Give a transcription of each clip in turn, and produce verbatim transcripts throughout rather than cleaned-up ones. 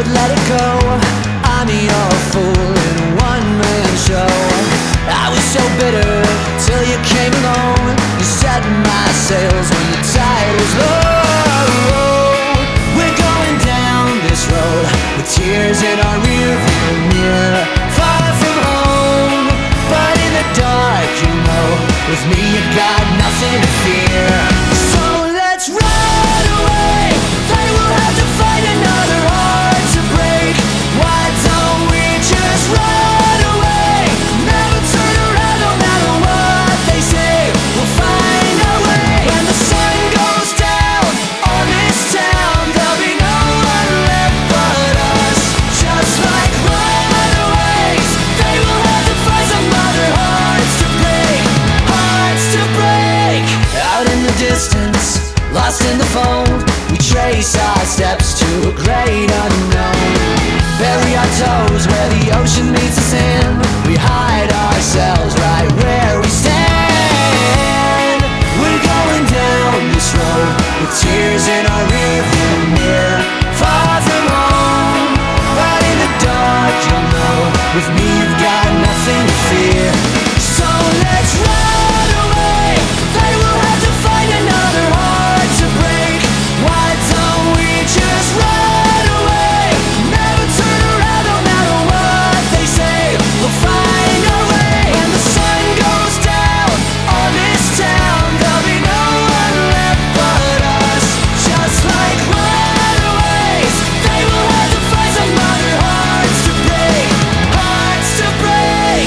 should let it go. I'm your fool in a one-man show. I was so bitter till you came along. You set my sails when the tide was low. We're going down this road with tears in our rearview mirror, far from home, but in the dark, you know, with me you got nothing to fear. So let's run away. They will have to find another heart to break. Why don't we just run away? Never turn around no matter what they say. We'll find our way. When the sun goes down on this town, there'll be no one left but us. Just like runaways, they will have to find some other hearts to break. Hearts to break. Out in the distance, lost in the fold, we trace our steps to a great unknown. Bury our toes where the ocean meets the sand. We hide ourselves right where we stand. We're going down this road with tears in our rearview mirror, far from home, but in the dark you'll know, with me you've got nothing to fear. So let's run away. They will have to find another heart to break. Why don't we just run away? Never turn around no matter what they say. We'll find our way. When the sun goes down on this town, there'll be no one left but us. Just like runaways, they will have to find some other hearts to break. Hearts to break.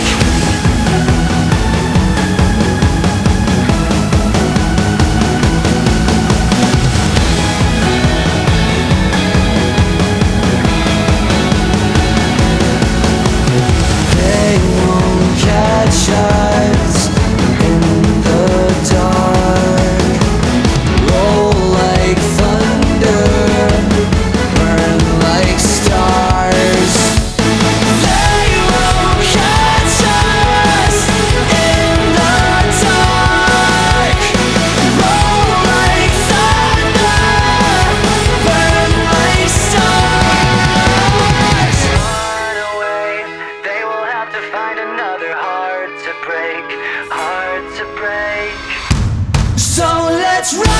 They won't catch us in the dark. Roll like thunder, burn like stars. They won't catch us in the dark. Roll like thunder, burn like stars. Run away, they will have to find another heart to break, heart to break. So let's run.